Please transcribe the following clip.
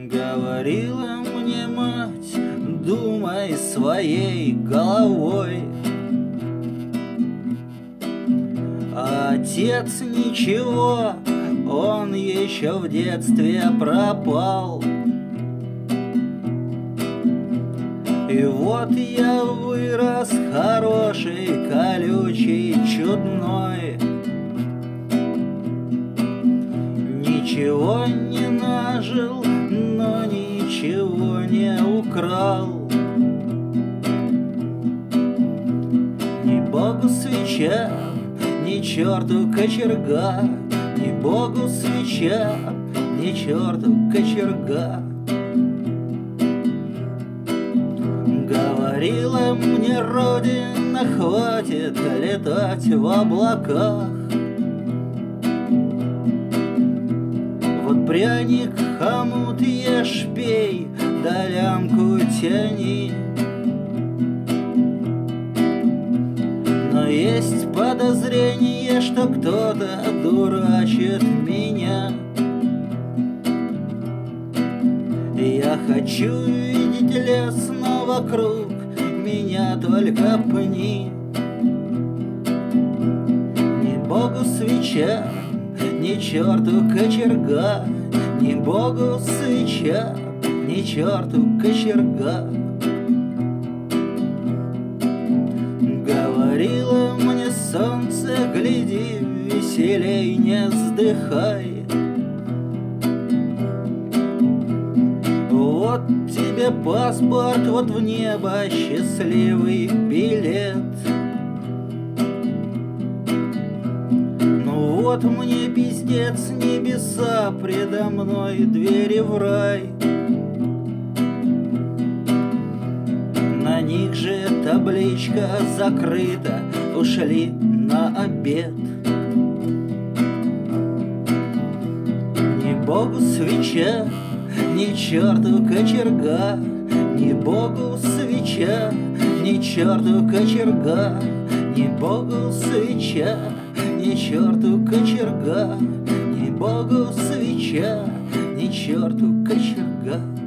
Говорила мне мать, думай своей головой. Отец ничего, он еще в детстве пропал. И вот я вырос хороший, колючий, чудной. Ничего не нажил, но ничего не украл. Ни богу свеча, ни черту кочерга, ни богу свеча, ни черту кочерга. Говорила мне Родина, хватит летать в облаках. Вот пряник, хомут ешь, пей, да лямку тяни. Но есть подозрение, что кто-то дурачит меня. Я хочу видеть лес, но вокруг меня только пни. Ни богу свеча, ни черту кочерга, ни богу свеча, ни черту кочерга. Говорила мне солнце, гляди, веселей не вздыхай. Вот тебе паспорт, вот в небо счастливый билет. Ну вот мне пиздец, небеса предо мной, двери в рай. На них же табличка закрыта, ушли на обед. Ни богу свеча, ни черту кочерга, ни богу свеча, ни черту кочерга, ни богу свеча, ни черту кочерга, ни богу свеча, ни черту кочерга.